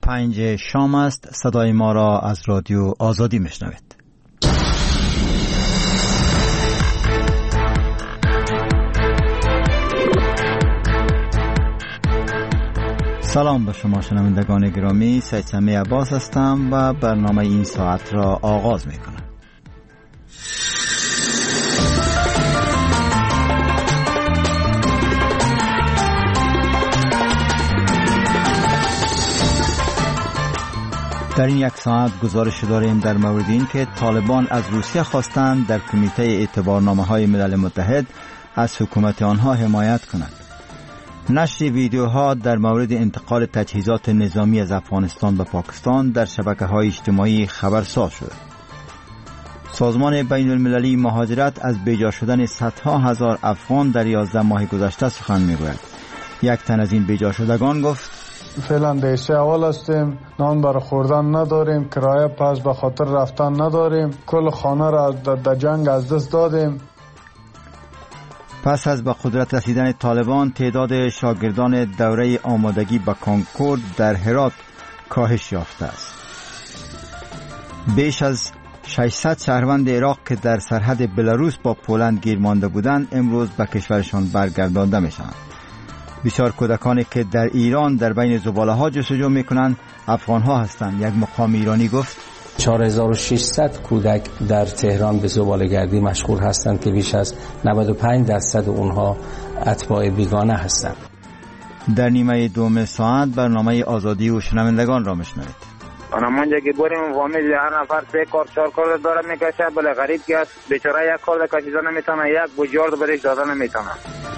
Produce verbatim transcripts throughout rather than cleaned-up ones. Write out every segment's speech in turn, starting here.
پنج شام است. صدای ما را از رادیو آزادی میشنوید. سلام به شما شنوندگان گرامی، سید سمی عباس هستم و برنامه این ساعت را آغاز میکنم. در این یک ساعت گزارش داریم در مورد این که طالبان از روسیه خواستند در کمیته اعتبارنامه‌های ملل متحد از حکومت آنها حمایت کند. نشر ویدیوها در مورد انتقال تجهیزات نظامی از افغانستان به پاکستان در شبکه‌های اجتماعی خبرساز شد. سازمان بین المللی مهاجرت از بیجا شدن صدها هزار افغان در یازده ماه گذشته سخن می‌گوید. یک تن از این بیجا شدگان گفت: فعلا دیشه اول هستیم، نان برای خوردن نداریم، کرایه پس به خاطر رفتن نداریم، کل خانه را در جنگ از دست دادیم. پس از به قدرت رسیدن طالبان تعداد شاگردان دوره آمادگی به کنکور در هرات کاهش یافته است. بیش از ششصد شهروند عراق که در سرحد بلاروس با پولند گیر مانده بودند امروز به کشورشان برگردانده میشوند. بسیار کودکانی که در ایران در بین زباله ها جستجو میکنند افغان ها هستند. یک مقام ایرانی گفت چهار هزار و ششصد کودک در تهران به زباله‌گردی مشغول هستند که بیش از نود و پنج درصد اونها اتباع بیگانه هستند. در نیمه دوم ساعت برنامه آزادی و شنوندگان را میشنوید. آنمانجا که بریم فامیل هر نفر سه کار چهار کار داره میکشه، بله غریب که بیچاره یک کار کشیدن نمیتونه، یک بوجارد برش دادن نمیتونه.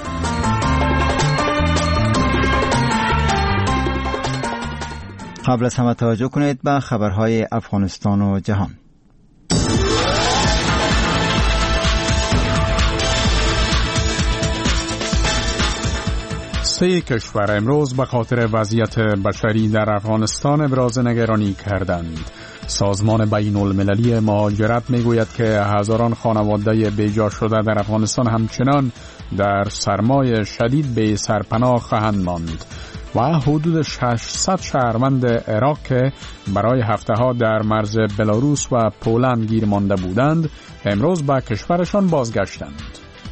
قبل از همه توجه کنید به خبرهای افغانستان و جهان. سه کشور امروز به خاطر وضعیت بشری در افغانستان ابراز نگرانی کردند. سازمان بین المللی مهاجرت میگوید که هزاران خانواده بیجا شده در افغانستان همچنان در سرمای شدید به سرپناه خواهند ماند و حدود ششصد شهروند عراق که برای هفته ها در مرز بلاروس و پولند گیر مانده بودند امروز به کشورشان بازگشتند.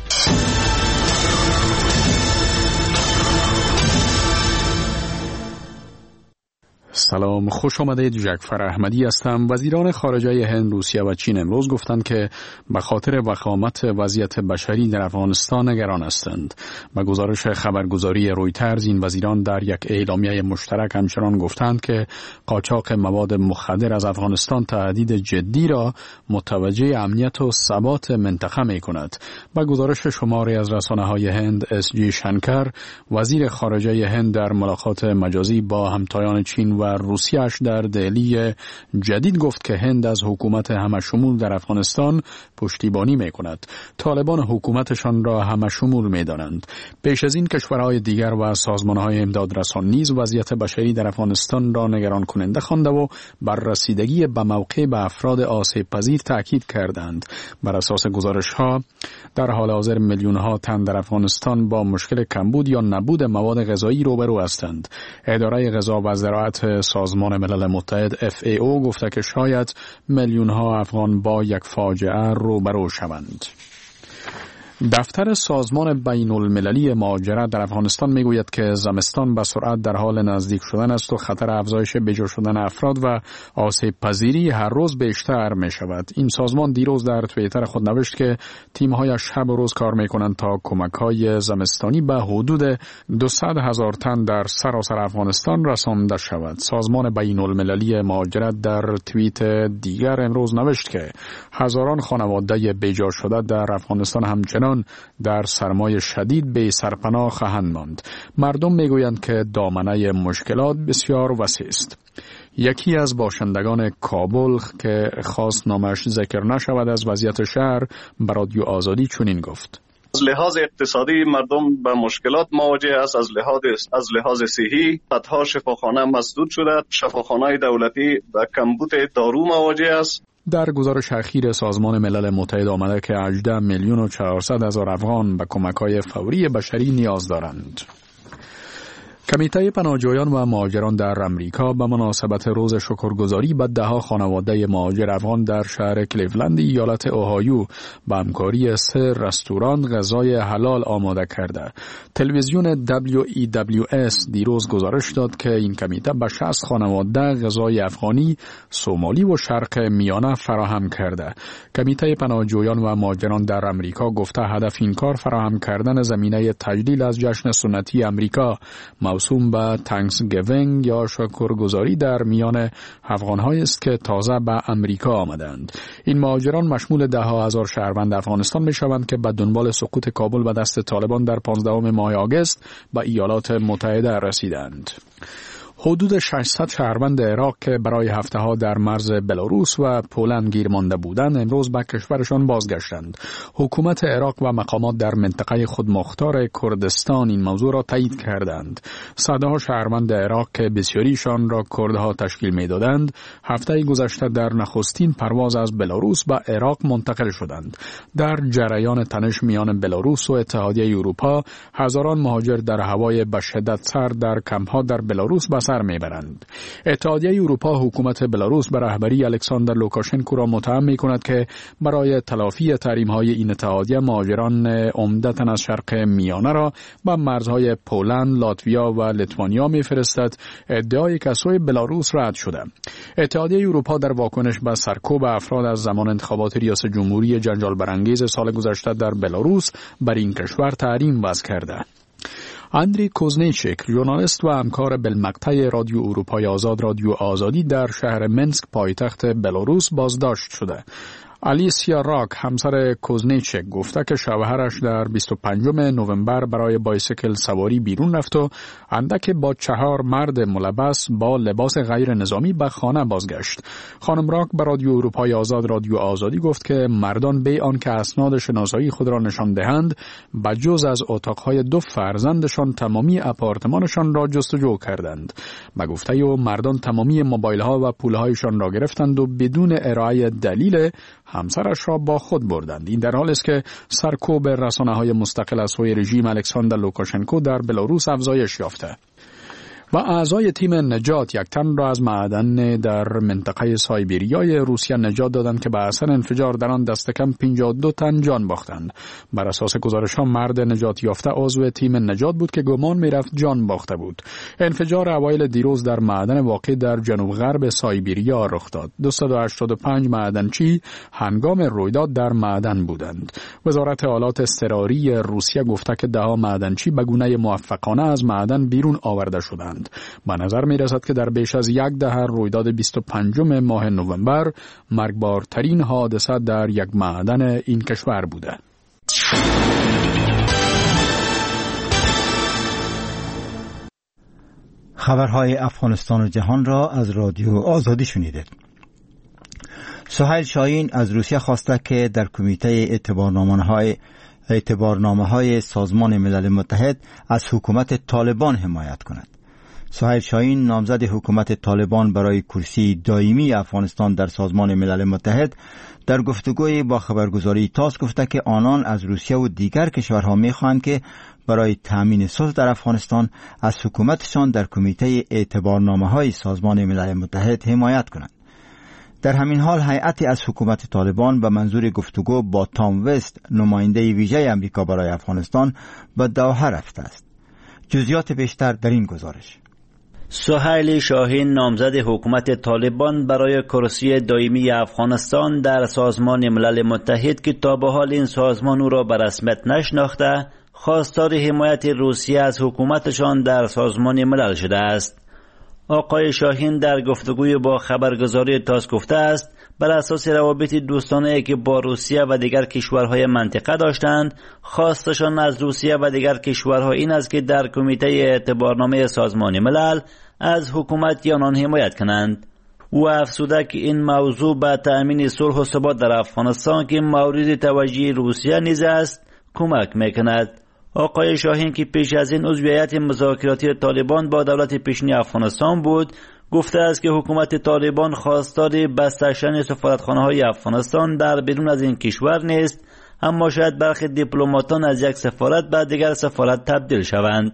سلام، خوش آمدید. جعفر احمدی هستم. وزیران خارجه هند، روسیه و چین امروز گفتند که به خاطر وخامت وضعیت بشری در افغانستان نگران هستند. با گزارش خبرگزاری رویترز این وزیران در یک اعلامیه مشترک همچنان گفتند که قاچاق مواد مخدر از افغانستان تهدید جدی را متوجه امنیت و ثبات منطقه می کند. با گزارش شماری از رسانه‌های هند، اس جی شنکر، وزیر خارجه هند در ملاقات مجازی با همتایان چین و روسیه‌اش در دهلی جدید گفت که هند از حکومت همشمول در افغانستان پشتیبانی می‌کند. طالبان حکومتشان را همشمول می‌دانند. پیش از این کشورهای دیگر و سازمان‌های امدادرسان نیز وضعیت بشری در افغانستان را نگران کننده خوانده و بر رسیدگی به موقع به افراد آسیب‌پذیر تاکید کردند. بر اساس گزارش‌ها در حال حاضر میلیون‌ها تن در افغانستان با مشکل کمبود یا نبود مواد غذایی روبرو هستند. اداره غذا و زراعت سازمان ملل متحد اف ای او گفته که شاید میلیون ها افغان با یک فاجعه روبرو شوند. دفتر سازمان بین المللی مهاجرت در افغانستان میگوید که زمستان به سرعت در حال نزدیک شدن است و خطر افزایش بیجا شدن افراد و آسیب پذیری هر روز بیشتر می شود. این سازمان دیروز در توییتر خود نوشت که تیم‌های شب و روز کار میکنند تا کمک‌های زمستانی به حدود دویست هزار تن در سراسر افغانستان رسانده شود. سازمان بین المللی مهاجرت در توییت دیگر امروز نوشت که هزاران خانواده بیجا شده در افغانستان همچنان در سرمای شدید به سرپناه خواهند ماند. مردم میگویند که دامنه مشکلات بسیار وسیع است. یکی از باشندگان کابل که خواست نامش ذکر نشود از وضعیت شهر به رادیو آزادی چنین گفت: از لحاظ اقتصادی مردم به مشکلات مواجه است. از لحاظ از لحاظ صحی صدها شفاخانه مسدود شده. شفاخانه‌های دولتی به کمبود دارو مواجه است. در گزارش اخیر سازمان ملل متحد آمده که هجده میلیون و چهارصد هزار افغان به کمک‌های فوری بشری نیاز دارند. کمیته پناهجویان و مهاجران در امریکا به مناسبت روز شکرگزاری به دهها خانواده مهاجر افغان در شهر کلیولند ایالت اوهایو به همکاری سه رستوران غذای حلال آماده کرده. تلویزیون دبلیو ای دبلیو اس دیروز گزارش داد که این کمیته به شصت خانواده غذای افغانی، سومالی و شرق میانه فراهم کرده. کمیته پناهجویان و مهاجران در امریکا گفته هدف این کار فراهم کردن زمینه تجلیل از جشن سنتی امریکا موسوم به تانکسگیوینگ یا شکرگزاری در میان افغان‌هایی است که تازه به امریکا آمدند. این مهاجران مشمول ده ها هزار شهروند افغانستان می‌شوند که به دنبال سقوط کابل به دست طالبان در پانزدهم ماه آگوست به ایالات متحده رسیدند. حدود ششصد شهروند عراق که برای هفته ها در مرز بلاروس و پولند گیر مانده بودند امروز به کشورشان بازگشتند. حکومت عراق و مقامات در منطقه خودمختار کردستان این موضوع را تایید کردند. صدها شهروند عراق که بسیاریشان را کردها تشکیل میدادند هفته گذشته در نخستین پرواز از بلاروس به عراق منتقل شدند. در جریان تنش میان بلاروس و اتحادیه اروپا هزاران مهاجر در هوای به شدت سرد در کمپ‌ها در بلاروس به سر میبرند. اتحادیه اروپا حکومت بلاروس به رهبری الکساندر لوکاشنکو را متهم میکند که برای تلافی تحریم‌های این اتحادیه مهاجران عمدتاً از شرق میانه را به مرزهای پولند، لاتویا و لیتوانیا میفرستد. ادعای که سوی بلاروس رد شده. اتحادیه اروپا در واکنش به سرکوب افراد از زمان انتخابات ریاست جمهوری جنجال برانگیز سال گذشته در بلاروس بر این کشور تحریم وضع کرده. اندری کوزنیچک، ژورنالیست و همکار بالمقطع رادیو اروپای آزاد رادیو آزادی در شهر منسک پایتخت بلاروس بازداشت شده. آلیسیا راک همسر کوزنیچک گفته که شوهرش در بیست و پنجم نوامبر برای بایسیکل سواری بیرون رفت و اندک با چهار مرد ملبس با لباس غیر نظامی به خانه بازگشت. خانم راک به رادیو اروپای آزاد رادیو آزادی گفت که مردان بی آنکه اسناد شناسایی خود را نشان دهند بجز از اتاقهای دو فرزندشان تمامی آپارتمانشان را جستجو کردند. به گفته او مردان تمامی موبایل ها و پول هایشان را گرفتند و بدون ارائه دلیل همسرش را با خود بردند. این در حالی است که سرکوب رسانه‌های مستقل از سوی رژیم الکساندر لوکاشنکو در بلاروس افزایش یافته. و اعضای تیم نجات یک تن را از معدن در منطقه سایبریای روسیه نجات دادند که به اثر انفجار در آن دست کم پنجاه و دو تن جان باختند. بر اساس گزارش‌ها مرد نجات یافته عضو تیم نجات بود که گمان می‌رفت جان باخته بود. انفجار اوایل دیروز در معدن واقع در جنوب غرب سایبریا رخ داد. دویست و هشتاد و پنج معدنچی هنگام رویداد در معدن بودند. وزارت آلات اضطراری روسیه گفته که ده ها معدنچی به گونه موفقانه از معدن بیرون آورده شدند. به نظر می رسد که در بیش از یک دهه رویداد بیست و پنجم ماه نوامبر مرگبارترین حادثه در یک معدن این کشور بوده. خبرهای افغانستان و جهان را از رادیو آزادی شنیدید. سهیل شاهین از روسیه خواسته که در کمیته اعتبارنامه‌های اعتبارنامه‌های سازمان ملل متحد از حکومت طالبان حمایت کند. سهیل شاهین نامزد حکومت طالبان برای کرسی دائمی افغانستان در سازمان ملل متحد در گفتگوی با خبرگزاری تاس گفته که آنان از روسیه و دیگر کشورها می‌خواهند که برای تامین صلح در افغانستان از حکومتشان در کمیته اعتبارنامه‌های سازمان ملل متحد حمایت کنند. در همین حال هیئتی از حکومت طالبان به منظور گفتگو با تام وست نماینده ویژه آمریکا برای افغانستان به دوحه رفته است. جزئیات بیشتر در این گزارش. سهیل شاهین نامزد حکومت طالبان برای کرسی دائمی افغانستان در سازمان ملل متحد که تا به حال این سازمان او را به رسمیت نشناخته خواستار حمایت روسیه از حکومتشان در سازمان ملل شده است. آقای شاهین در گفتگوی با خبرگزاری تاس گفته است بر اساس روابط دوستانه‌ای که با روسیه و دیگر کشورهای منطقه داشتند خواستشان از روسیه و دیگر کشورها این است که در کمیته اعتبارنامه سازمان ملل از حکومت آنان حمایت کنند. او افزوده که این موضوع به تأمین صلح و ثبات در افغانستان که مورد توجه روسیه نیز است کمک میکند. آقای شاهین که پیش از این عضو هیئت مذاکراتی طالبان با دولت پیشین افغانستان بود گفته است که حکومت طالبان خواستار بسته شدن سفارتخانه‌های افغانستان در بیرون از این کشور نیست، اما شاید برخی دیپلماتان از یک سفارت به دیگر سفارت تبدیل شوند.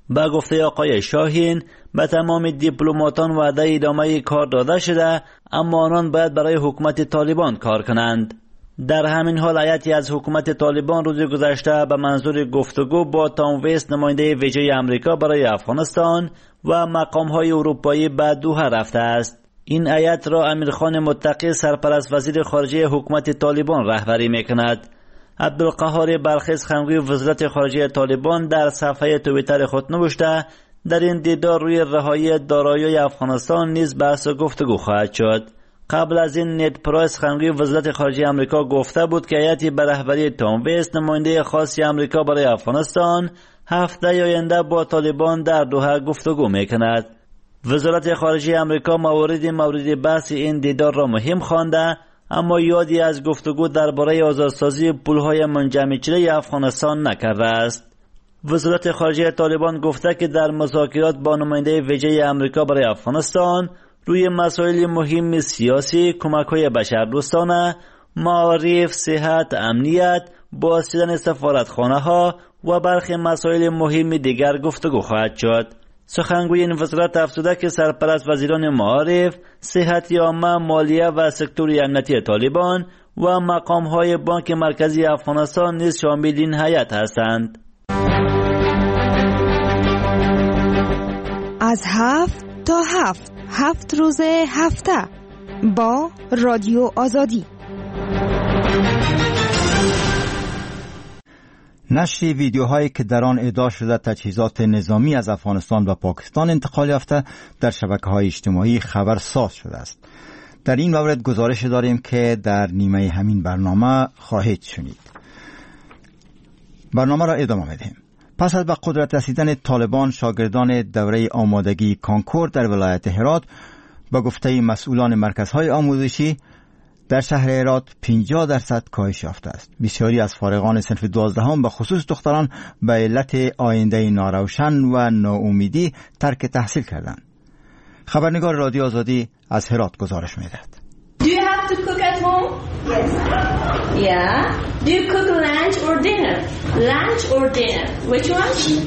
با گفته آقای شاهین به تمام دیپلماتان وعده ادامه کار داده شده، اما آنان باید برای حکومت طالبان کار کنند. در همین حال هیئتی از حکومت طالبان روز گذشته به منظور گفتگو با تام ویست نماینده ویژه آمریکا برای افغانستان و مقام‌های اروپایی به دوحه رفته است. این هیئت را امیرخان متقی سرپرست وزیر خارجه حکومت طالبان رهبری می‌کند. عبدالقهار بلخیز خانگوی وزارت خارجه طالبان در صفحه توییتر خود نوشته در این دیدار روی رهایی دارایی افغانستان نیز بحث و گفتگو خواهد شد. قبل از این نید پرایس خانگوی وزارت خارجه آمریکا گفته بود که هیئتی به رهبری تام ویست نماینده خاص آمریکا برای افغانستان هفته آینده با طالبان در دوحه گفتگو میکند. وزارت خارجه آمریکا موارد مورد بحث این دیدار را مهم خوانده، اما یادی از گفتگو درباره آزادسازی پولهای منجمد شده افغانستان نکرده است. وزارت خارجه طالبان گفته که در مذاکرات با نماینده ویژه آمریکا برای افغانستان روی مسائل مهم سیاسی، کمک‌های بشردوستانه، معارف، صحت، امنیت، باز شدن سفارتخانه‌ها و برخی مسائل مهم دیگر گفتگو خواهد شد. سخنگوی این وزارت افزوده که سرپرست وزیران معارف، صحت عامه، مالیه و سکتور امنیتی طالبان و مقام‌های بانک مرکزی افغانستان نیز شامل این هیئت هستند. از هفت تا هفت هفت روز هفته با رادیو آزادی. نشر ویدیوهایی که در آن ادعا شده تجهیزات نظامی از افغانستان و پاکستان انتقال یافته در شبکه‌های اجتماعی خبرساز شده است. در این مورد گزارش داریم که در نیمه همین برنامه خواهید شنید. برنامه را ادامه می‌دهیم. پس از به قدرت رسیدن طالبان، شاگردان دوره آمادگی کانکور در ولایت هرات با گفته مسئولان مرکزهای آموزشی در شهر هرات پنجاه درصد کاهش یافته است. بسیاری از فارغان صنف دوازدهم به خصوص دختران به علت آینده ناروشن و ناامیدی ترک تحصیل کردند. خبرنگار رادیو آزادی از هرات گزارش می‌دهد. Do you have to cook at home? Yes. Yeah. Do you cook lunch or dinner? Lunch or dinner? Which one?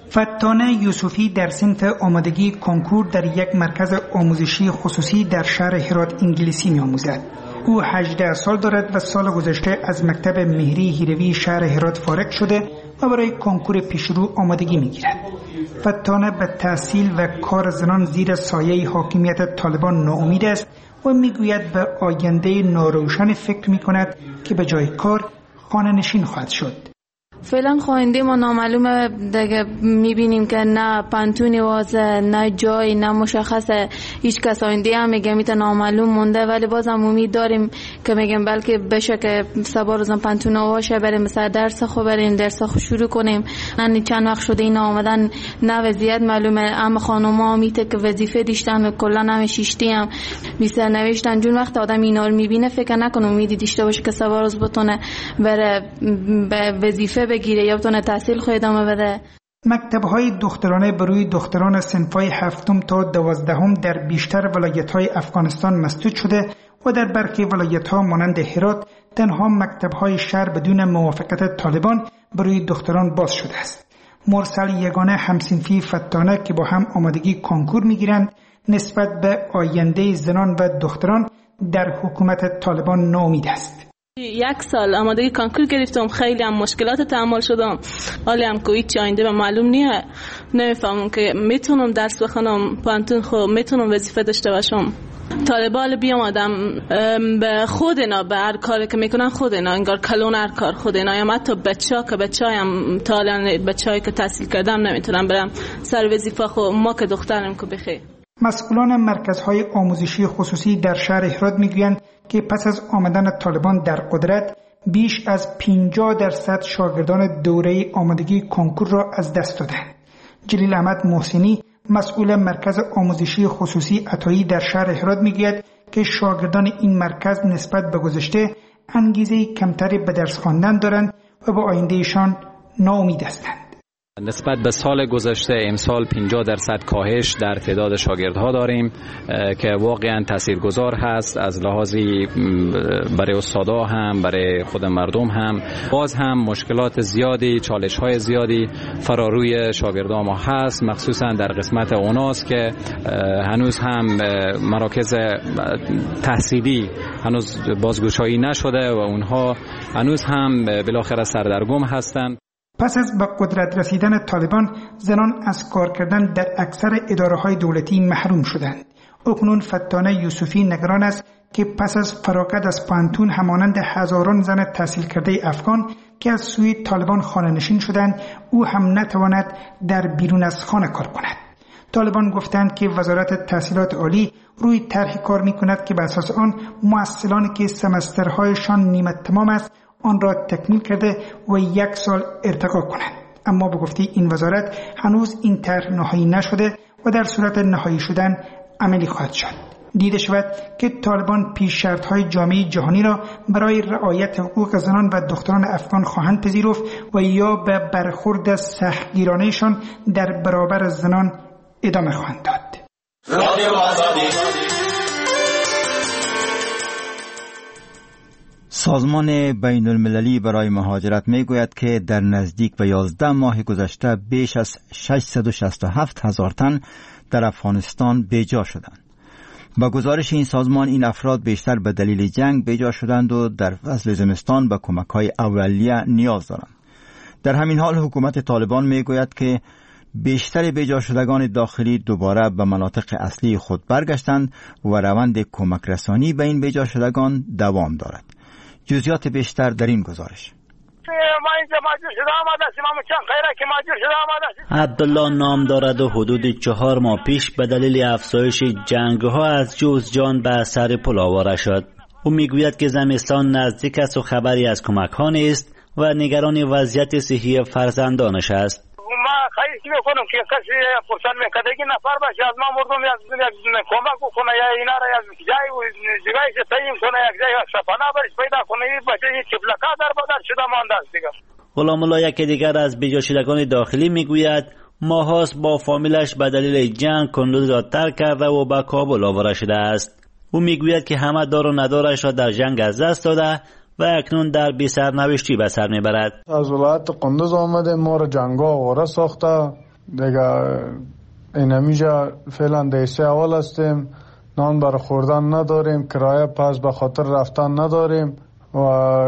فتانه یوسفی در صنف آمادگی کنکور در یک مرکز آموزشی خصوصی در شهر هرات انگلیسی می‌آموزد. او هجده سال دارد و سال گذشته از مکتب مهری هیروی شهر هرات فارغ شده و برای کنکور پیشرو آمادگی می‌گیرد. فتانه به تحصیل و کار زنان زیر سایه حاکمیت طالبان ناامید است و میگوید به آینده ناروشن فکر میکند که به جای کار خانه نشین خواهد شد. فعلا خواننده ما نامعلومه دیگه، میبینیم که نه پانتونی واسه، نه جای، نه مشخصه. هیچ کس آینده هم میگه میتونه نامعلوم مونده، ولی بازم امید داریم که میگم بلکه بشه که سبا روزم پانتون واشه بریم مثلا درس خو بریم درس خو شروع کنیم. من چند وقت شده اینا آمدن نه وضعیت معلومه، اما خانوما میته که وظیفه داشتن و کلا نمی شیشتی هم بیشتر نوشتن. جون وقت آدم اینا رو میبینه فکر نکنه امیدی داشته باشه که سبا روز بتونه بره به وظیفه بگیره یا بتونه تحصیل خود ادامه بده. مکتب‌های دخترانه بروی دختران صنف‌های هفتم تا دوازدهم در بیشتر ولایت‌های افغانستان مسدود شده و در برخی ولایت‌ها مانند هرات تنها مکتب‌های شهر بدون موافقت طالبان بروی دختران باز شده است. مرسل یگانه همصنفی فتانه که با هم آمادگی کنکور می‌گیرند نسبت به آینده زنان و دختران در حکومت طالبان ناامید است. یک سال آمادگی کانکور گرفتم، خیلی هم مشکلات تحمل شدم، حالی هم که هیچ آینده به معلوم نیه. نمیفهمم که میتونم درس بخونم، پانتون خو میتونم وظیفه داشته باشم. طالبان بیام آدم به خود اینا به هر کاری که میکنن خود اینا انگار کلون هر کار خود اینا، یا حتی بچه‌ها که بچه‌ام تالن بچه‌ای که تحصیل کردم نمیتونم برم سر وظیفه خو، ما که دخترم که بخیر. مسئولان مرکزهای آموزشی خصوصی در شهر هرات میگویند که پس از آمدن طالبان در قدرت بیش از پنجاه درصد شاگردان دوره آمادگی کنکور را از دست دادند. جلیل احمد محسنی مسئول مرکز آموزشی خصوصی عطایی در شهر هرات میگوید که شاگردان این مرکز نسبت به گذشته انگیزه کمتری به درس خواندن دارند و به آیندهشان ناامید هستند. نسبت به سال گذشته امسال پنجاه درصد کاهش در تعداد شاگردها داریم که واقعا تاثیرگذار هست از لحاظی برای استادا هم برای خود مردم هم. باز هم مشکلات زیادی، چالش های زیادی فراروی شاگردان ما هست، مخصوصا در قسمت اوناست که هنوز هم مراکز تحصیلی هنوز بازگشایی نشده و اونها هنوز هم بالاخره سردرگم هستند. پس از به قدرت رسیدن طالبان، زنان از کار کردن در اکثر اداره‌های دولتی محروم شدند. اکنون فتانه یوسفی نگران است که پس از فراغت از پانتون همانند هزاران زن تحصیل کرده افغان که از سوی طالبان خانه نشین شدند، او هم نتواند در بیرون از خانه کار کند. طالبان گفتند که وزارت تحصیلات عالی روی طرحی کار می‌کند که بر اساس آن محصلانی که سمسترهایشان نیمه تمام است آن را تکمیل کرده و یک سال ارتقا کنند. اما به گفته این وزارت هنوز این طرح نهایی نشده و در صورت نهایی شدن عملی خواهد شد. دیده شود که طالبان پیش شرط‌های جامعه جهانی را برای رعایت حقوق زنان و دختران افغان خواهند پذیرفت و یا به برخورد سختگیرانه‌شان در برابر زنان ادامه خواهند داد. سازمان بین المللی برای مهاجرت می گوید که در نزدیک به یازده ماه گذشته بیش از ششصد و شصت و هفت هزار تن در افغانستان بیجا شدند. با گزارش این سازمان این افراد بیشتر به دلیل جنگ بیجا شدند و در فصل زمستان به کمک‌های اولیه نیاز دارند. در همین حال حکومت طالبان می گوید که بیشتر بیجا شدگان داخلی دوباره به مناطق اصلی خود برگشتند و روند کمک رسانی به این بیجا شدگان دوام دارد. جزئیات بیشتر در این گزارش. عبدالله نام دارد و حدود چهار ماه پیش به دلیل افزایش جنگ ها از جوز جان به سر پل آواره شد. او میگوید که زمستان نزدیک است و خبری از کمک ها نیست و نگران وضعیت صحی فرزندانش است. ما خواهش میکنم که کسی پرسان میکرده که نفر باشه از ما مردم یک کمک بکنه یا اینا را یک جای جگایش تاییم کنه، یک جای شفانه برش پیدا کنه. این باشه این چپلکا در بدر شده مانده است دیگر. غلام الله یک دیگر از بیجا شدگان داخلی میگوید ماهاست با فامیلش به دلیل جنگ کندوز را ترک کرده و به کابل آورده شده است. او میگوید که همه دار و ندارش را در جنگ از دست داده و اکنون در بی سرنوشتی به سر میبرد. از ولایت قندوز آمده، ما را جنگا آواره ساخته دیگه. این همیجا فعلا دیسه اول هستیم، نان برای خوردن نداریم، کرایه پس به خاطر رفتن نداریم و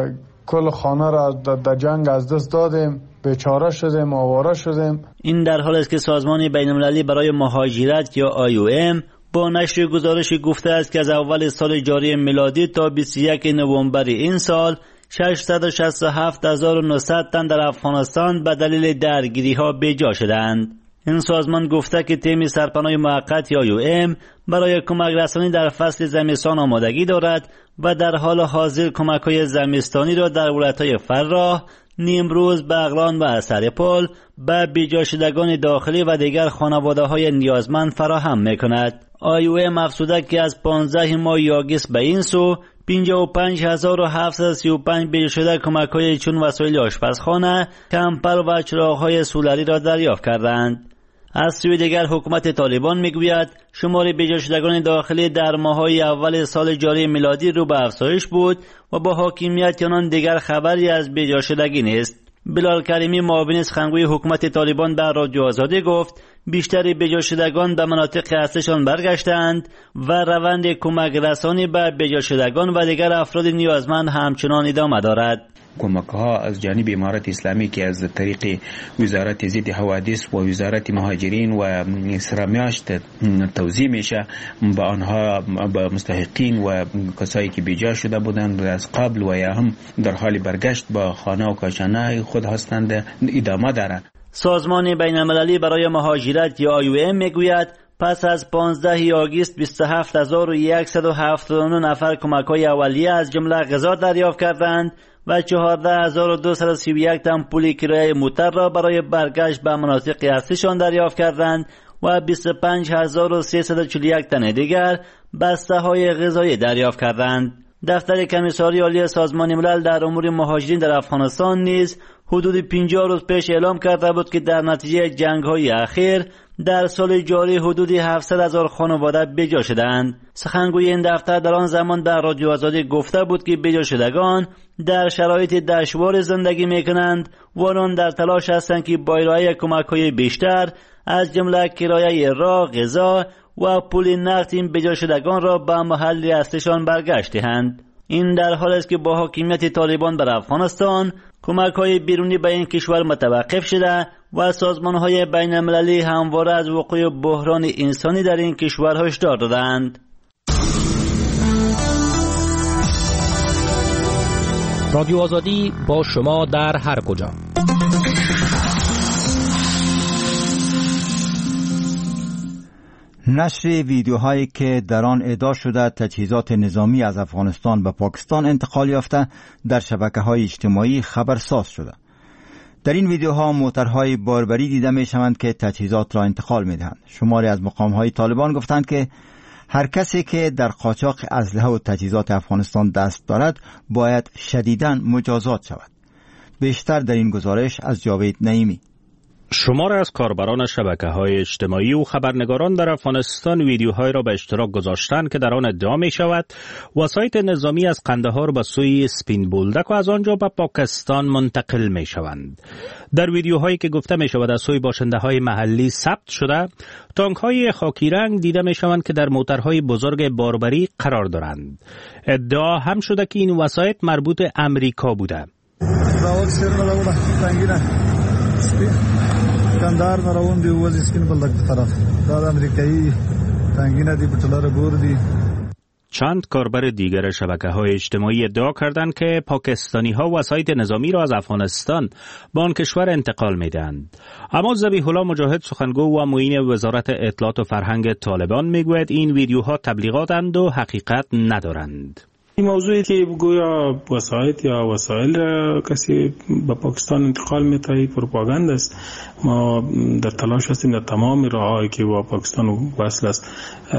کل خانه را در جنگ از دست دادیم، بیچاره شدیم، آواره شدیم. این در حالی است که سازمان بین المللی برای مهاجرت یا آی او ام با نشر گزارش گفته است که از اول سال جاری میلادی تا بیست و یکم نوامبر این سال ششصد و شصت و هفت هزار و نهصد تن در افغانستان به دلیل درگیری ها بیجا شدند. این سازمان گفته که تیم سرپناه موقت یا آی او ام برای کمک رسانی در فصل زمستان آمادگی دارد و در حال حاضر کمک‌های زمستانی را در ولایت‌های فراه، نیمروز، بغلان و سرپل به بیجا شدگان داخلی و دیگر خانواده‌های نیازمند فراهم می‌کند. آی او ام افزوده که از پانزده ماه آگوست به این سو پنجاه و پنج هزار و هفتصد و سی و پنج بیجا شده کمک‌های چون وسایل آشپزخانه، کمپر و چراغ‌های سولری را دریافت کردند. از سوی دیگر حکومت طالبان میگوید شمار بیجا شدگان داخلی در ماه‌های اول سال جاری میلادی رو به افزایش بود و با حاکمیت آنان دیگر خبری از بیجا شدگی نیست. بلال کریمی معاون سخنگوی حکومت طالبان در رادیو آزادی گفت بیشتر بیجا شدگان به مناطق اصلیشان برگشتند و روند کمک رسانی به بیجا شدگان و دیگر افراد نیازمند همچنان ادامه دارد. کمک ها از جانب امارت اسلامی که از طریق وزارت ضد حوادث و وزارت مهاجرین و سرامیاشت توزیع میشه به آنها، به مستحقین و کسایی که بیجا شده بودند از قبل و یا هم در حال برگشت با خانه و کاشانه خود هستند ادامه دارد. سازمان بین المللی برای مهاجرت یا آی او ام میگوید پس از پانزده آگوست بیست و هفت هزار و صد و هفتاد و نه نفر کمک‌های اولیه از جمله غذا دریافت کردند و چهارده هزار و دویست و سی و یک تن پول کرایه موتر را برای برگشت به مناطق اصلیشان دریافت کردند و بیست و پنج هزار و سیصد و چهل و یک تن دیگر بسته های غذایی دریافت کردند. دفتر کمیساری عالی سازمان ملل در امور مهاجرین در افغانستان نیز حدود پنجاه روز پیش اعلام کرده بود که در نتیجه جنگ‌های اخیر در سال جاری حدود هفتصد هزار خانواده بجا شدند. سخنگوی این دفتر در آن زمان در رادیو آزادی گفته بود که بجا شدگان در شرایط دشوار زندگی میکنند و آنان در تلاش هستند که با ارائه کمک‌های بیشتر از جمله کرایه راه، غذا و پول نقد این بجا شدگان را به محل اصلشان برگشت دهند. این در حال است که با حاکمیت طالبان بر افغانستان کمک‌های بیرونی به این کشور متوقف شده و سازمان‌های بین‌المللی همواره از وقوع بحران انسانی در این کشور هشدار دادند. رادیو آزادی با شما در هر کجا. نشر ویدیوهایی که در آن ادعا شده تجهیزات نظامی از افغانستان به پاکستان انتقال یافته در شبکه‌های اجتماعی خبرساز شده. در این ویدیوها موترهای باربری دیده می شوند که تجهیزات را انتقال می دهند. شماری از مقام‌های طالبان گفتند که هر کسی که در قاچاق اسلحه و تجهیزات افغانستان دست دارد باید شدیداً مجازات شود. بیشتر در این گزارش از جاوید نعیمی. شمار از کاربران شبکه‌های اجتماعی و خبرنگاران در افغانستان ویدیوهای را به اشتراک گذاشتند که در آن ادعا می شود وسایط نظامی از قندهار به سوی سپین بولدک و از آنجا به پاکستان منتقل می شوند. در ویدیوهایی که گفته می شود از سوی باشنده‌های محلی ثبت شده، تانک‌های خاکی رنگ دیده می شوند که در موترهای بزرگ باربری قرار دارند. ادعا هم شده که این وسایط مربوط امریکا بوده. کندهار نه روان دی وځي سپین بولدک طرف دا د امریکایي ټانګینه دی بټلر بور دی. چند کاربر دیگر شبکه‌های اجتماعی ادعا کردند که پاکستانی‌ها وسایط نظامی را از افغانستان به آن کشور انتقال می‌دهند. اما ذبیح الله مجاهد سخنگو و معین وزارت اطلاعات و فرهنگ طالبان میگوید این ویدیوها تبلیغاتند و حقیقت ندارند. این موضوعی که گویا وسایط یا وسایل کسی به پاکستان انتقال می‌دهی پروپاگاند است. ما در تلاش هستیم در تمام راه‌هایی که با پاکستان وصل است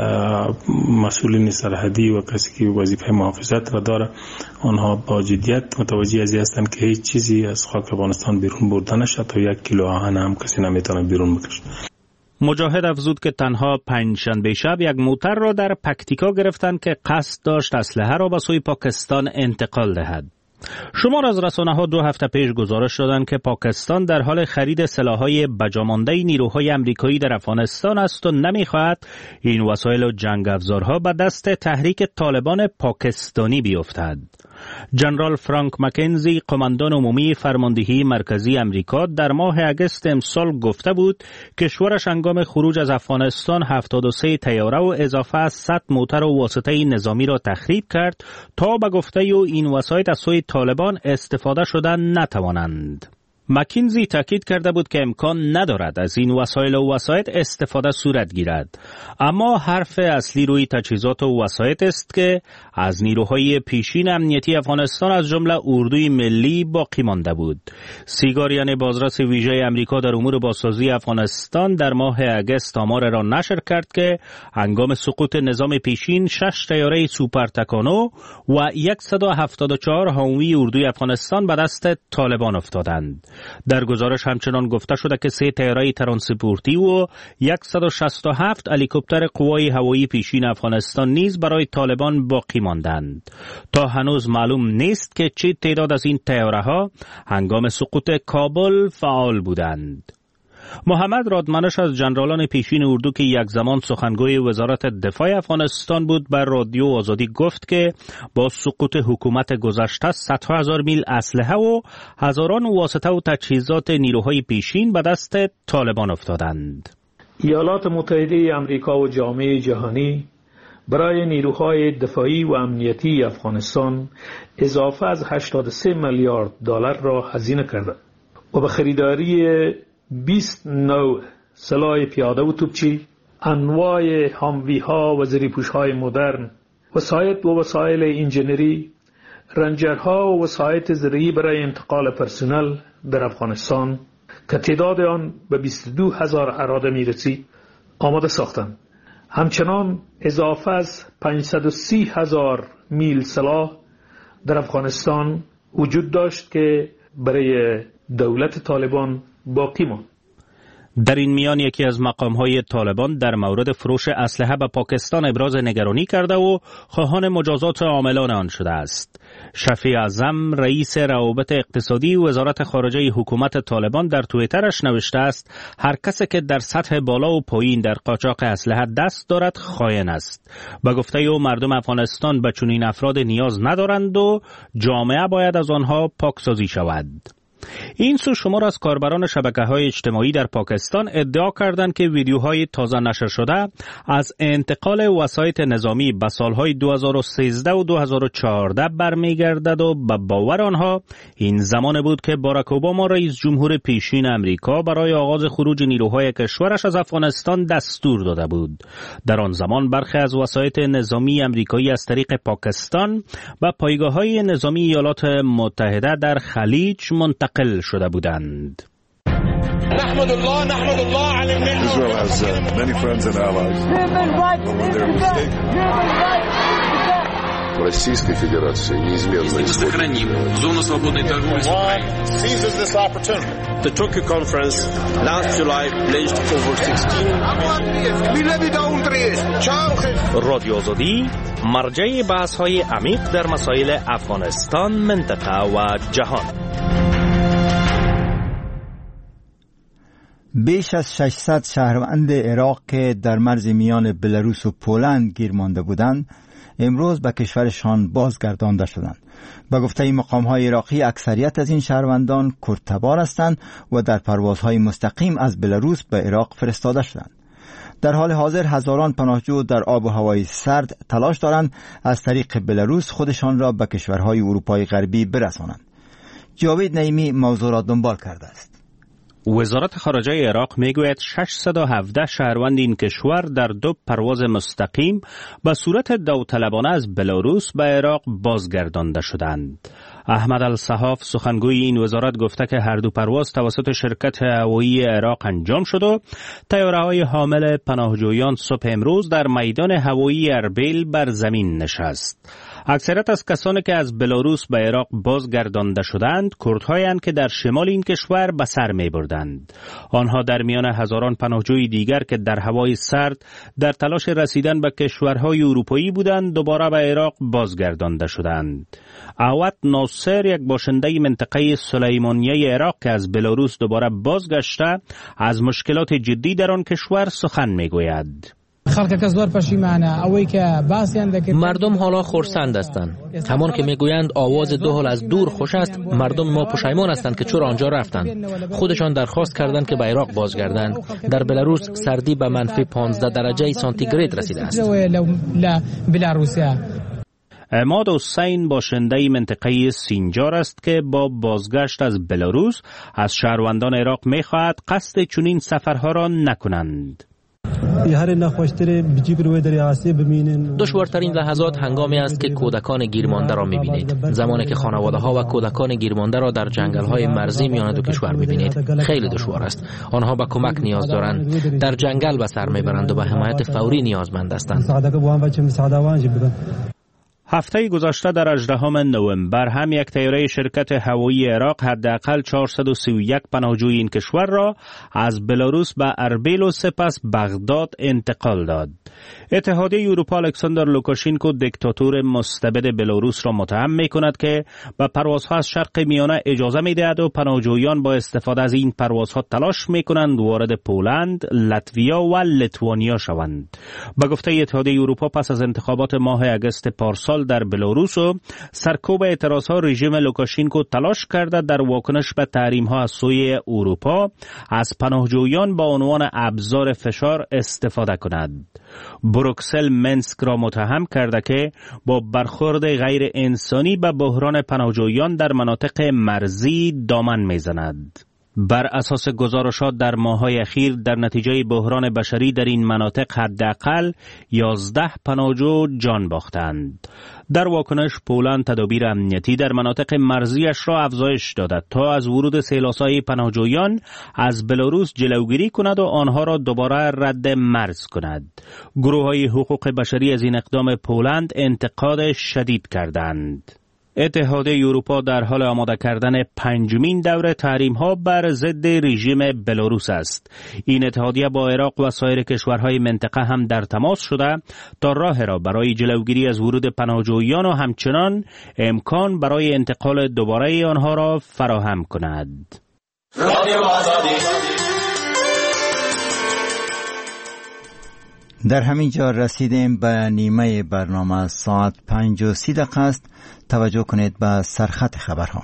مسئولین سرحدی و کسی که وظیفه محافظت را داره آنها با جدیت متوجه از این هستند که هیچ چیزی از خاک افغانستان بیرون برده نشد تا یک کیلو آهن هم کسی نمیتونه بیرون بکشه. مجاهد افزود که تنها پنجشنبه شب یک موتر را در پکتیکا گرفتند که قصد داشت اسلحه را به سوی پاکستان انتقال دهد. شمار از رسانه‌ها دو هفته پیش گزارش دادند که پاکستان در حال خرید سلاح‌های بجامانده نیروهای آمریکایی در افغانستان است و نمی‌خواهد این وسایل و جنگ افزارها به دست تحریک طالبان پاکستانی بیفتد. جنرال فرانک مکنزی قماندان عمومی فرماندهی مرکزی امریکا در ماه اگست امسال گفته بود کشورش هنگام خروج از افغانستان هفتاد و سه طیاره و اضافه از صد موتر و واسطه نظامی را تخریب کرد تا به گفته او این وسایط از سوی طالبان استفاده شدن نتوانند. مکینزی تاکید کرده بود که امکان ندارد از این وسایل و وسایط استفاده صورت گیرد، اما حرف اصلی روی تجهیزات و وسایط است که از نیروهای پیشین امنیتی افغانستان از جمله اردوی ملی باقی مانده بود. سیگاریان بازرس ویژه امریکا در امور بازسازی افغانستان در ماه اگست آمار را نشر کرد که هنگام سقوط نظام پیشین شش طیاره سوپر تکانو و صد و هفتاد و چهار هاوی اردوی افغانستان به دست طالبان افتادند. در گزارش همچنان گفته شده که سه طیاره ترانسپورتی و صد و شصت و هفت هلیکوپتر قوای هوایی پیشین افغانستان نیز برای طالبان باقی ماندند. تا هنوز معلوم نیست که چه تعداد از این طیاره‌ها هنگام سقوط کابل فعال بودند. محمد رادمنش از جنرالان پیشین اردو که یک زمان سخنگوی وزارت دفاع افغانستان بود بر رادیو آزادی گفت که با سقوط حکومت گذشته صدها هزار میل اسلحه و هزاران واسطه و تجهیزات نیروهای پیشین به دست طالبان افتادند. ایالات متحده آمریکا و جامعه جهانی برای نیروهای دفاعی و امنیتی افغانستان اضافه از هشتاد و سه میلیارد دلار را هزینه کرده و به خریداری بیست نوع سلاح پیاده و توپچی، انواع هاموی ها و زریپوش های مدرن، وسایط و وسایل انجینری، رنجرها و وسایط زرعی برای انتقال پرسنل در افغانستان که تعداد آن به بیست و دو هزار اراده می رسید آماده ساختند. همچنان اضافه از پانصد و سی هزار میل سلاح در افغانستان وجود داشت که برای دولت طالبان باقی ماند. در این میان یکی از مقام‌های طالبان در مورد فروش اسلحه به پاکستان ابراز نگرانی کرده و خواهان مجازات عاملان آن شده است. شفیع اعظم رئیس روابط اقتصادی وزارت خارجه حکومت طالبان در توییترش نوشته است هر کسی که در سطح بالا و پایین در قاچاق اسلحه دست دارد خائن است. به گفته او مردم افغانستان به چنین افراد نیاز ندارند و جامعه باید از آنها پاکسازی شود. این سو شمار از کاربران شبکه‌های اجتماعی در پاکستان ادعا کردند که ویدیوهای تازه نشر شده از انتقال وسایط نظامی به سالهای دو هزار و سیزده و دو هزار و چهارده برمیگردد و به باور آنها این زمان بود که باراک اوباما رئیس جمهور پیشین امریکا برای آغاز خروج نیروهای کشورش از افغانستان دستور داده بود. در آن زمان برخی از وسایط نظامی امریکایی از طریق پاکستان به پایگاه‌های نظامی ایالات متحده در خلیج منتقل قل شده بودند. نحمد الله نحمد الله علی الملل. Israel has uh, many friends and allies. But when they're mistaken. Российской Федерации неизменно сохраним зону свободной торговли с Украиной. Seizes this opportunity. The Tokyo conference last July pledged over sixteen. رادیو آزادی مرجع بحث‌های عمیق در مسائل افغانستان، منطقه و جهان. بیش از ششصد شهروند عراق که در مرز میان بلاروس و پولند گیر مانده بودند امروز به کشورشان بازگردانده شدند. به گفته مقام‌های عراقی اکثریت از این شهروندان کردتبار هستند و در پروازهای مستقیم از بلاروس به عراق فرستاده شدند. در حال حاضر هزاران پناهجو در آب و هوای سرد تلاش دارند از طریق بلاروس خودشان را به کشورهای اروپای غربی برسانند. جاوید نعیمی موضوع را دنبال کرده است. وزارت خارجه عراق میگوید ششصد و هفده شهروند این کشور در دو پرواز مستقیم به صورت داوطلبانه از بلاروس به عراق بازگردانده شدند. احمد الصحاف سخنگوی این وزارت گفته که هر دو پرواز توسط شرکت هوایی عراق انجام شد و طیاره‌های حامل پناهجویان صبح امروز در میدان هوایی اربیل بر زمین نشست. اکثریت از کسانی که از بلاروس به عراق بازگردانده شدند کردهایند که در شمال این کشور به سر می‌بردند. آنها در میان هزاران پناهجوی دیگر که در هوای سرد در تلاش رسیدن به کشورهای اروپایی بودند دوباره به عراق بازگردانده شدند. عوض ناصر یک باشنده منطقه سلیمانیه عراق که از بلاروس دوباره بازگشته از مشکلات جدی در آن کشور سخن می‌گوید. مردم حالا خرسند هستند. همان که میگویند آواز دو حال از دور خوش است، مردم ما پشیمان هستند که چرا آنجا رفتند. خودشان درخواست کردند که به عراق بازگردند. در بلاروس سردی به منفی پانزده درجه سانتیگراد رسیده است. عماد حسین باشنده منطقه سینجار است که با بازگشت از بلاروس از شهروندان عراق می‌خواهد قصد چنین سفرها را نکنند. دشوارترین لحظات هنگامی است که کودکان گیرمانده را می‌بینید. زمانی که خانواده‌ها و کودکان گیرمانده را در جنگل‌های مرزی میان دو کشور می‌بینید، خیلی دشوار است. آنها به کمک نیاز دارند. در جنگل به سر می‌برند و به حمایت فوری نیازمند هستند. هفته گذشته در هجدهم نوامبر هم یک طیاره شرکت هوایی عراق حداقل چهارصد و سی و یک پناهجوی این کشور را از بلاروس به اربیل و سپس بغداد انتقال داد. اتحادیه اروپا الکساندر لوکاشینکو دیکتاتور مستبد بلاروس را متهم می‌کند که به پروازها از شرق میانه اجازه می‌دهد و پناهجویان با استفاده از این پروازها تلاش می‌کنند وارد پولند، لتویا و لیتوانیا شوند. به گفته اتحادیه اروپا پس از انتخابات ماه اگست پارسال در بلاروس و سرکوب اعتراضها رژیم لوکاشینکو تلاش کرده در واکنش به تحریم‌ها از سوی اروپا از پناهجویان با عنوان ابزار فشار استفاده کند. بروکسل منسک را متهم کرده که با برخورد غیر انسانی به بحران پناهجویان در مناطق مرزی دامن میزند. بر اساس گزارشات در ماه‌های اخیر در نتیجه بحران بشری در این مناطق حداقل یازده پناهجو جان باختند. در واکنش پولند تدابیر امنیتی در مناطق مرزیش را افزایش داده تا از ورود سیلاسای پناهجویان از بلاروس جلوگیری کند و آنها را دوباره رد مرز کند. گروه‌های حقوق بشری از این اقدام پولند انتقاد شدید کردند. اتحادیه اروپا در حال آماده کردن پنجمین دوره تحریم‌ها بر ضد رژیم بلاروس است. این اتحادیه با عراق و سایر کشورهای منطقه هم در تماس شده تا راه را برای جلوگیری از ورود پناهجویان و همچنان امکان برای انتقال دوباره آنها را فراهم کند. در همین جا رسیدیم به نیمه برنامه. ساعت پنج و سی دقیقه است. توجه کنید به سرخط خبرها.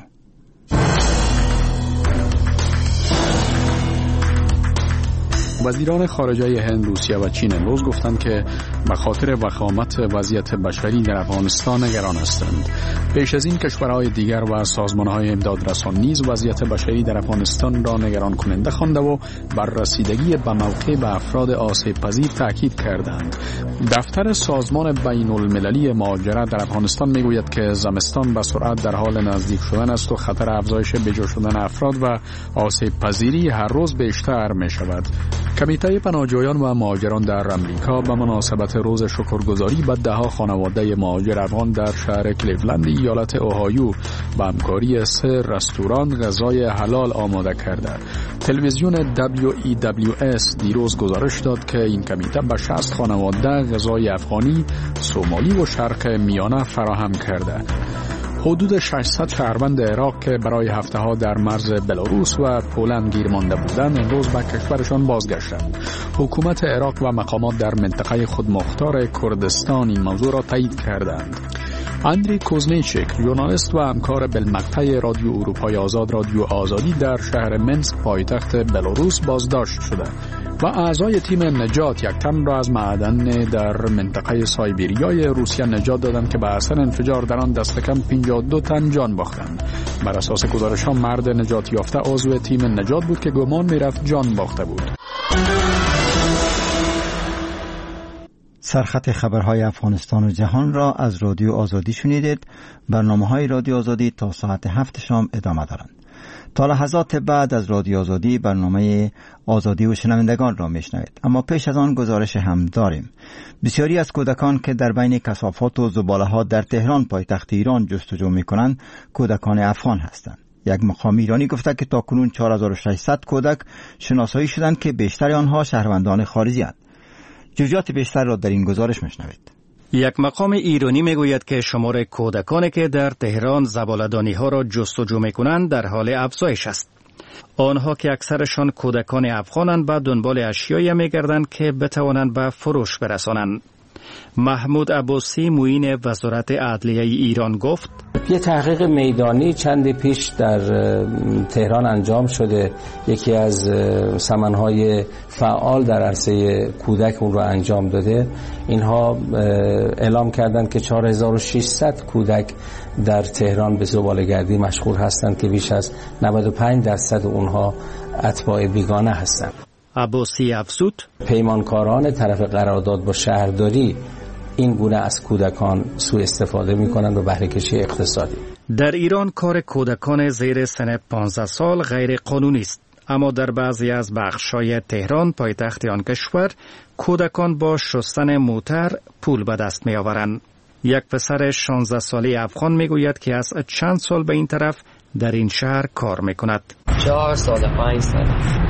وزیران خارجه هند، روسیه و چین امروز گفتند که به خاطر وخامت وضعیت بشری در افغانستان نگران هستند. پیش از این کشورهای دیگر و سازمانهای امدادرسان نیز وضعیت بشری در افغانستان را نگران کننده خوانده و بر رسیدگی به موقع به افراد آسیب پذیر تاکید کردند. دفتر سازمان بین المللی مهاجرت در افغانستان میگوید که زمستان به سرعت در حال نزدیک شدن است و خطر افزایش بجا شدن افراد و آسیب پذیری هر روز بیشتر می شود. کمیته پناهجویان و مهاجران در امریکا به مناسبت روز شکرگزاری به ده ها خانواده مهاجر افغان در شهر کلیولند ایالت اوهایو با همکاری سه رستوران غذای حلال آماده کرده. تلویزیون دبلیو ای دبلیو اس دیروز گزارش داد که این کمیته به شصت خانواده غذای افغانی، سومالی و شرق میانه فراهم کرده. حدود ششصد شهروند عراق که برای هفته ها در مرز بلاروس و پولند گیر مانده بودند امروز به کشورشان بازگشتند. حکومت عراق و مقامات در منطقه خودمختار کردستان این موضوع را تایید کردند. اندری کوزنیچک، ژورنالیست و همکار بالمقطع رادیو اروپای آزاد رادیو آزادی در شهر منسک پایتخت بلاروس بازداشت شده و اعضای تیم نجات یک تن را از معدن در منطقه سایبریای روسیه نجات دادند که به اثر انفجار در آن دست کم پنجاه و دو تن جان باختند. بر اساس گزارش‌ها مرد نجات یافته عضو تیم نجات بود که گمان می‌رفت جان باخته بود. سرخط خبرهای افغانستان و جهان را از رادیو آزادی شنیدید. برنامه‌های رادیو آزادی تا ساعت هفت شام ادامه دارند. تا لحظات بعد از رادیو آزادی برنامه آزادی و شنوندگان را میشنوید. اما پیش از آن گزارش هم داریم. بسیاری از کودکان که در بین کثافات و زباله ها در تهران پایتخت ایران جستجو میکنند کودکان افغان هستند. یک مقام ایرانی گفته که تاکنون چهار هزار و ششصد کودک شناسایی شدند که بیشتر آنها شهروندان خارجی اند. جزئیات بیشتر را در این گزارش میشنوید. یک مقام ایرانی میگوید که شمار کودکانی که در تهران زباله‌دانی ها را جستجو میکنند در حال افزایش است. آنها که اکثرشان کودکان افغانند به دنبال اشیایی میگردند که بتوانند به فروش برسانند. محمود عباسی معین وزارت عدلیه ایران گفت: یه تحقیق میدانی چندی پیش در تهران انجام شده. یکی از سمنهای فعال در عرصه کودک اون رو انجام داده. اینها اعلام کردند که چهار هزار و ششصد کودک در تهران به زباله‌گردی مشغول هستند که بیش از نود و پنج درصد اونها اتباع بیگانه هستند. عباسی افزود: پیمانکاران طرف قرارداد با شهرداری این گونه از کودکان سوء استفاده می کنند و بهره کشی اقتصادی. در ایران کار کودکان زیر سن پانزده سال غیر قانونی است، اما در بعضی از بخش‌های تهران پایتخت آن کشور کودکان با شستن موتر پول به دست می آورند. یک پسر شانزده ساله افغان می گوید که از چند سال به این طرف در این شهر کار می کند. چهار سال، پنج سال،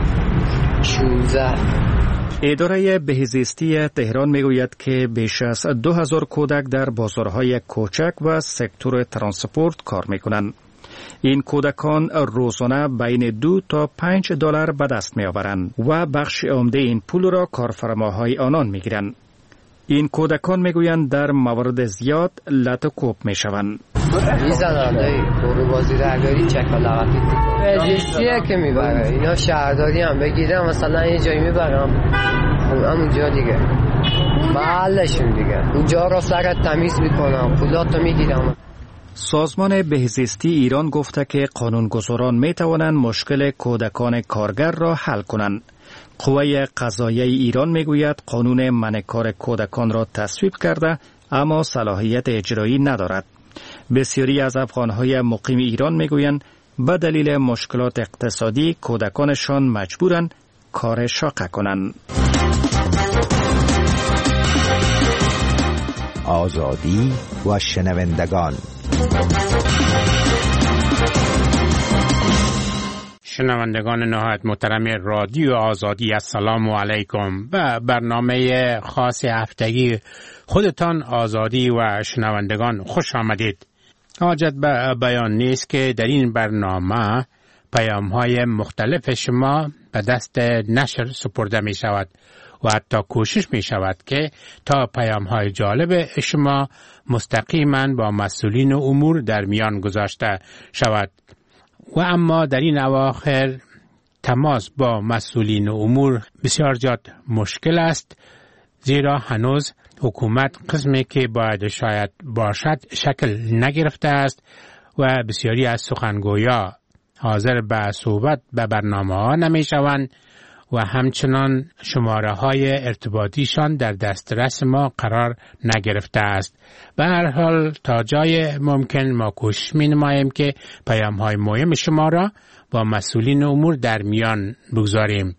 شانزده. اداره بهزیستی تهران میگوید که بیش از دو هزار کودک در بازارهای کوچک و سکتور ترانسپورت کار میکنند. این کودکان روزانه بین دو تا پنج دلار به دست میآورند و بخش عمده این پول را کارفرماهای آنان میگیرند. این کودکان میگویند در موارد زیاد لط و کوب میشوند. میزنند ای برو بازی رهگاری چکالاقتی بهزیستیه که میبره. اینا شهرداری هم بگیرم مثلا یه جایی میبرم همونجا دیگه محلشون دیگه اونجا را سرت تمیز میکنم پولاتو میگیرم. سازمان بهزیستی ایران گفته که قانونگذاران می توانند مشکل کودکان کارگر را حل کنند. قوه قضاییه ایران می گوید قانون منع کار کودکان را تصویب کرده اما صلاحیت اجرایی ندارد. بسیاری از افغانهای مقیم ایران می گویند به دلیل مشکلات اقتصادی کودکانشان مجبورند کار شاقه کنند. آزادی و شنوندگان. شنوندگان نهایت محترم رادیو آزادی، السلام علیکم. و برنامه خاص هفتگی خودتان آزادی و شنوندگان خوش آمدید. حاجت به بیان نیست که در این برنامه پیام های مختلف شما به دست نشر سپرده می شود و حتی کوشش می شود که تا پیام های جالب شما مستقیما با مسئولین امور در میان گذاشته شود. و اما در این اواخر تماس با مسئولین امور بسیار زیاد مشکل است، زیرا هنوز حکومت قسمی که باید شاید باشد شکل نگرفته است و بسیاری از سخنگویا حاضر به صحبت به برنامه ها نمی شوند و همچنان شماره های ارتباطیشان در دسترس ما قرار نگرفته است. به هر حال تا جای ممکن ما کوشش می نماییم که پیام های مهم شما را با مسئولین امور در میان بگذاریم.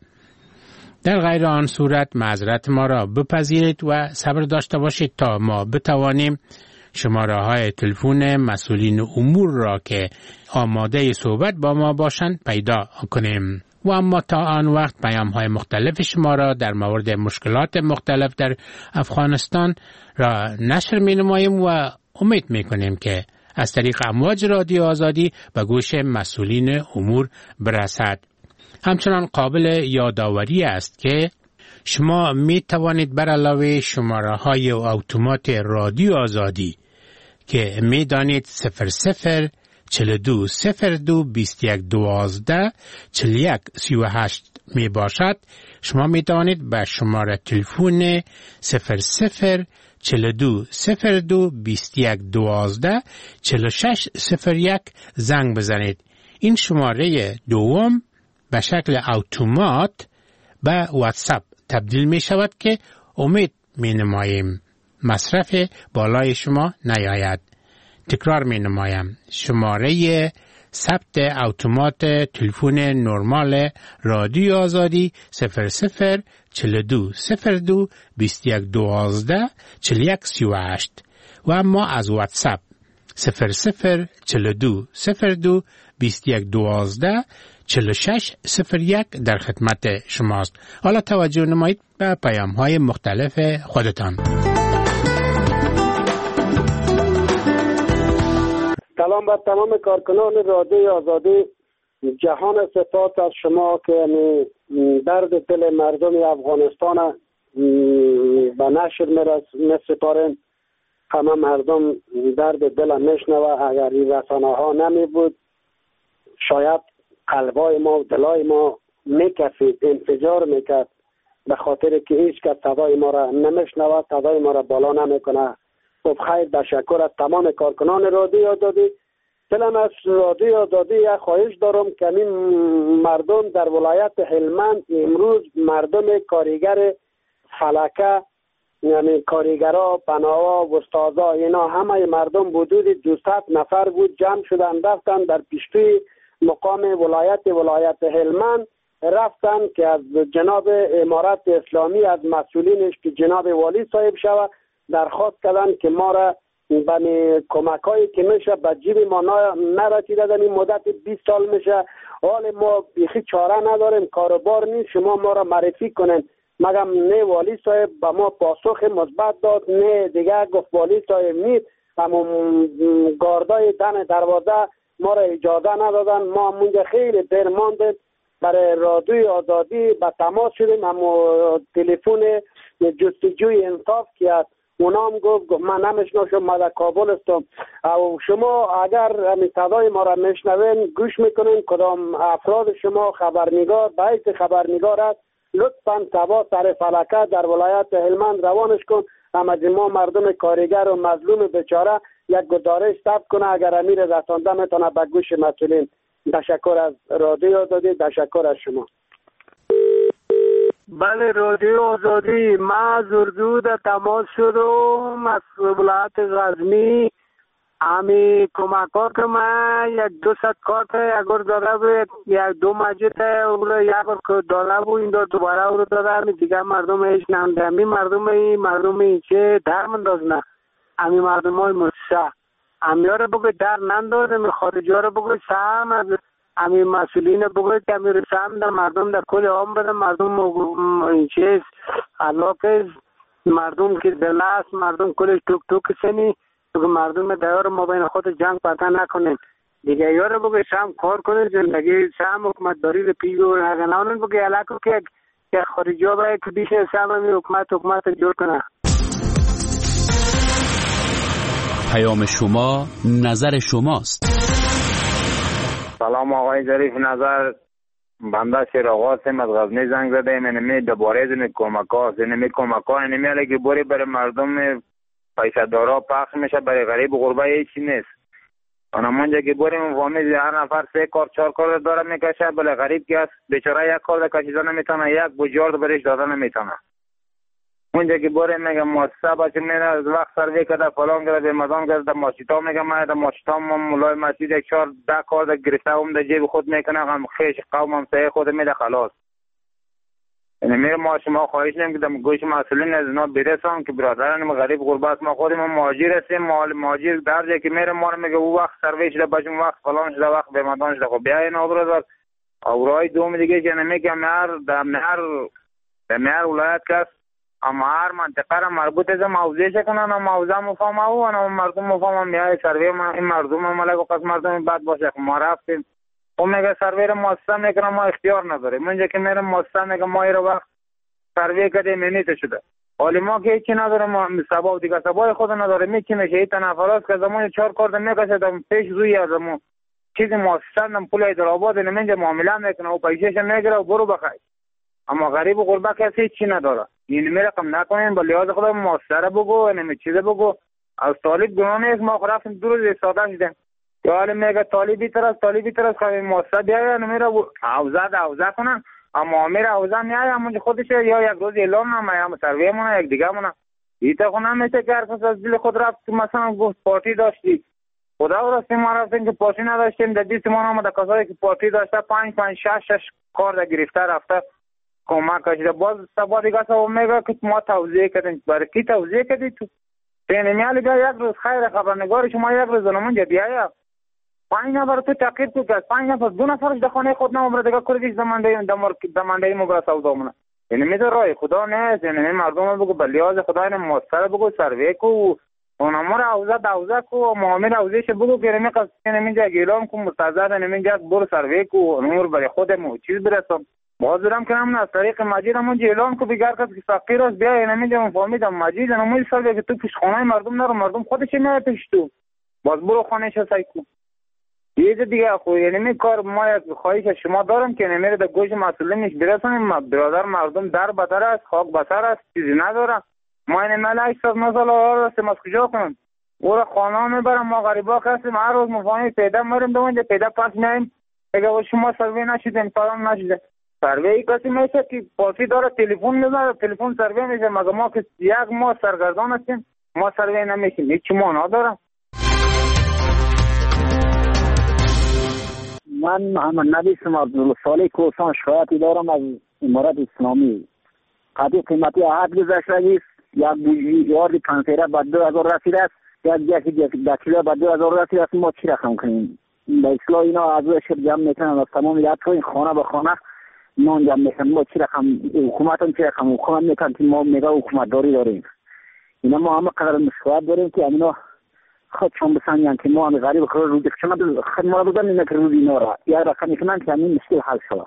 در غیر آن صورت معذرت ما را بپذیرید و صبر داشته باشید تا ما بتوانیم شماره های تلفن مسئولین امور را که آماده صحبت با ما باشند پیدا کنیم. و اما تا آن وقت پیام های مختلف شما را در مورد مشکلات مختلف در افغانستان را نشر می نماییم و امید می کنیم که از طریق امواج رادیو آزادی به گوش مسئولین امور برسد. همچنان قابل یادآوری است که شما می توانید بر علاوه شماره های اتومات رادیو آزادی که می دانید صفر صفر چهل و دو صفر دو بیست و یک دوازده چهل و یک سی و هشت می باشد، شما می توانید به شماره تلفن صفر صفر چهل و دو صفر دو بیست و یک دوازده چهل و شش صفر یک زنگ بزنید. این شماره دوم به شکل اتومات به واتساپ تبدیل می شود که امید می نماییم مصرف بالای شما نیاید. تکرار می نمایم شماره ثبت اتومات تلفن نرمال رادیو آزادی صفر صفر چهل و دو صفر دو بیست و یک دوازده چهل و یک سی و هشت و اما از واتساپ صفر صفر چهل و دو صفر دو بیست و یک دوازده چهل و شش صفر یک در خدمت شماست. حالا توجه نمایید به پیام های مختلف خودتان. سلام بر تمام کارکنان رادیو آزادی. جهان سپاس از شما که درد دل مردم افغانستان به نشر می‌سپارین. همه مردم درد دل میشنوه. اگر این رسانه ها نمی بود شاید قلبای ما و دلای ما میکفید، انفجار میکرد، به خاطر که هیچ کس صدای ما را نمیشنوه، صدای ما را بالا نمیکنه. خب خیر، تشکر از تمام کارکنان رادیو آزادی. دلم از رادیو آزادی یک خواهش دارم که این مردم در ولایت هلمند امروز مردم کارگر فلکه، یعنی کارگرها، بناها و استادا، اینا همه مردم حدود دویست نفر بود، جمع شدن رفتن در پیشتوی مقام ولایت ولایت هلمند، رفتن که از جناب امارت اسلامی از مسئولینش که جناب والی صاحب شود درخواست کردن که ما را به کمک هایی که میشه به جیب ما نرسیده. در این مدت بیست سال میشه، حال ما بیخی چاره نداریم، کاروبار نیست، شما ما را معرفی کنین. مگم نه والی صاحب به ما پاسخ مثبت داد، نه دیگه گفت والی صاحب نیست. اما گاردای دن دروازه ما را اجازه ندادن. ما مونده خیلی دیر ماندیم، برای رادیوی آزادی به تماس شدیم، اما تلفن جستجوی انصاف که از اونام گفت گفت من نمیشناسم، من در کابل هستم. او شما اگر همین صدای ما را میشنوین گوش میکنین، کدام افراد شما خبرنگار باید خبرنگار است، لطفا تبا سر فلکه در ولایت هلمند روانش کن. اما ما مردم کارگر و مظلوم بیچاره یک گزارش ثبت کنه اگر امیر رسانده میتونه به گوش مسئولین. تشکر از رادیو آزادی، تشکر از شما. بله رادیو آزادی، من زرگو در تماس شدم از ولایت غزنی. امی کمکات که من یک دو ست کارت اگر داده بود یک دو مجید اگر یک بار داده بود این دار دوباره او رو داده امی دیگه مردم ایش نمده. امی مردم ای مردم ای چه در منداز نه امی مردم های مرسه امی ها رو بگوی در ننداز امی خارجی ها رو بگوی سهم از امی مسئولین بگوی که امی رو سهم در مردم در کل عام بده. مردم این چیز علاقه مردم که دل است مردم کلش توک توک سنی که مردم دیار ما بین خود جنگ پتا نکنیم دیگه. یاره بگه شام کار کنه زندگی شام حکومت داری رو پیگو نگنانون بگه علاقه که که خارجی ها باید که بیش شام همی حکومت حکومت جور کنه. پیام شما نظر شماست. سلام آقای ظریف نظر، بنده شیراغاسم از غزنی زنگ زده ایم. اینمی دوباره زنی کمک ها اینمی کمک ها اینمی علیه بوری برای مردم پیسه دارا پخش میشه، برای غریب و غربه هیچی نیست. انا منجا که بریم فامیل هر نفر سه کار چهار کار داره میکشه، بله غریب که است بیچاره یک کار کشیده نمیتونه، یک بجارد برش داده نمیتونه. منجا که بریم میگه مؤسسه باشه میره از وقت سروی کرده فلان کرده به مدام کرده ماشیتا میگه من در ماشیتا مولای مسجد یک چهار ده کار در گرفته هم در جیب خود میکنه هم خیش قوم هم سه خود میده خلاص. یعنی میره ما شما خواهش نمیم که در گوش مسئولین از اینا برسان که برادران غریب غربت ما خودیم مهاجر هستیم. مهاجر در جایی که میره ما رو میگه او وقت سروی شده باشیم وقت فلان شده وقت به مدان شده. خب بیا اینا برادر اورای دوم دیگه که نمیگه مهر در مهر در مهر ولایت کس اما هر منطقه را مربوط از موضوعش کنن و موضوع مفهم او و مردم مفهم میای سروی ما این مردم ملک و قسم مردم بد باشه. ما رفتیم او میگه سروی را مؤسسه میکنه ما اختیار نداره. منجا که میره مؤسسه میگه ما ایرا وقت سروی کده منیت شده حالی ما که هیچی نداره ما سبا دیگه سبای خود نداره میچی میشه این تنفرات که زمان چهار کارد میکشه دم پیش روی از همون چیزی مؤسسه دم پول ایدرآباد نمینجا معامله میکنه و پیشش میگیره و برو بخوای. اما غریب و غربه کسی هیچی نداره. این می رقم نکنین با لحاظ خدا مؤسسه را بگو نمی چیزه بگو. از طالب گناه نیست ما خرفتیم دو روز ساده شدیم که حالی میگه طالبی تر از طالبی تر از خواهی مؤسسه بیایی نمی را حوزه ده حوزه کنن اما امیر حوزه میایی همونجا خودش یا یک روز اعلام نمه یا سرویه مونه یک دیگه مونه ایتا خونه میشه که هرکس از دل خود رفت مثلا گفت پارتی داشتی خدا رستیم ما رفتیم که پارتی نداشتیم در دیست ما نامده کسایی که پارتی داشته پنج پنج شش شش کار در گرفته رفته کمک کشیده. باز سبا دیگه سبا میگه که ما توضیح کردیم برای کی توضیح کردی تو پینمیالی بیا یک روز خیر خبرنگار شما یک روز منجا بیایا پنج نفر تو تقیید تو کرد پنج نفر دو نفرش در خانه خود نمبر دیگه کردیش دمانده مبرا سودا مونه. یعنی میده رای خدا نیست. یعنی مردم بگو به لحاظ خدا این مؤثر بگو سروی کو اونمور حوزه دوزه کو معامل حوزهش بگو که نمی قصد نمینجا اعلام کو مستعزد نمینجا برو سروی کو اونمور برای خودمو چیز برسم باز دارم که همون از طریق مجید همون اعلام کو بیگر کس که فقیر است بیا نمینجا من فهمیدم مجید همون سروی که تو پیش خانه مردم نرو مردم خودش میاد پیش تو باز برو خانهش سعی کو یه دیگه خو. یعنی می کار ما یک خواهش شما دارم که نمیره در گوش مسئولینش برسونیم. برادر مردم در بدر است خاک بسر است چیزی نداره. ما این مال هشت سال نه سال آره هستیم از کجا کنم او را خانه میبرم ما غریبا هستیم هر روز مفاهمی پیدا میریم دوانجا پیدا پس میاییم اگه شما سروی نشیدین پرام نشیده سروی کسی میشه که پاسی داره تلفن میزنه تلفن سروی میشه مگه ما که یک ما سرگردان هستیم ما سروی نمیشیم هیچ ما ندارم. من محمد نبی سم عبدالصالح کوسان شکایتی دارم از امارت اسلامی. قدی قیمتی عهد گذشته است. یک بوجی پنسیره با دو هزار رسیده است. یک جکی دکیله با دو هزار رسیده است. ما چی رقم کنیم؟ به اصلاح اینا از روی شب جمع میکنن از تمام حتی این خانه به خانه نان جمع میکنن. ما چی رقم حکومت هم چی رقم حکومت میکنن که ما میگه حکومت داری داریم. اینا ما همه قدر مشکلات داریم که اینا خودشون بسنجن که ما هم غریب خود رو دکشن خود ما رو بودن اینه که روزی اینا را یا رقم میکنن که همین مشکل حل شده.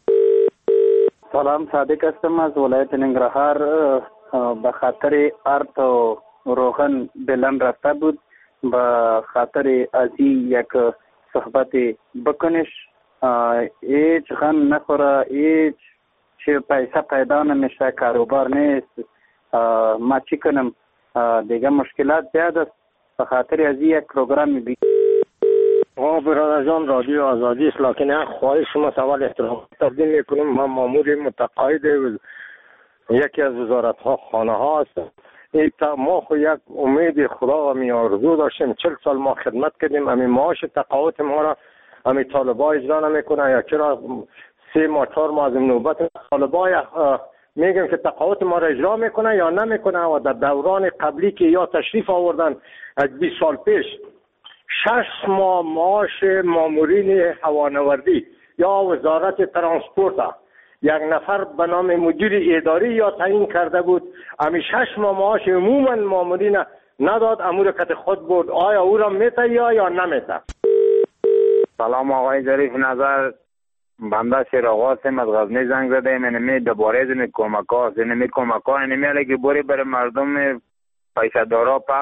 سلام صادق هستم از ولایت ننگرهار. به خاطر ارت و روغن بلن رفته بود به خاطر ازی یک صحبت بکنش هیچ غم نخوره هیچ چه پیسه پیدا نمیشه کاروبار نیست. ما چی کنم دیگه مشکلات زیاد است. به خاطر از یک پروگرام بی آقا برادر جان رادیو آزادی است، لکن خواهش شما سوال احترام تقدیم میکنم. من مامور متقاعد یکی از وزارت ها خانه ها هستم. ما خو یک امید خدا و می آرزو داشتیم، چل سال ما خدمت کردیم، امی معاش تقاعد ما را امی طالبا اجرا نمیکنه یا چرا سه ماه چهار ماه از نوبت طالبا میگن که تقاعد ما را اجرا میکنه یا نمیکنه. و در دوران قبلی که یا تشریف آوردن از بیست سال پیش شش ماه معاش مامورین هوانوردی یا وزارت ترانسپورت یک نفر به نام مدیر اداری یا تعیین کرده بود، امی شش ماه معاش عموما مامورین نداد، امور کت خود بود. آیا او را میته یا یا نمیته؟ سلام آقای ظریف نظر، بنده شیراغ هستم از غزنی زنگ زده ایم. اینمی دوباره از این کمک ها اینمی کمک ها اینمی علیه که بوری برای مردم پیسه دارا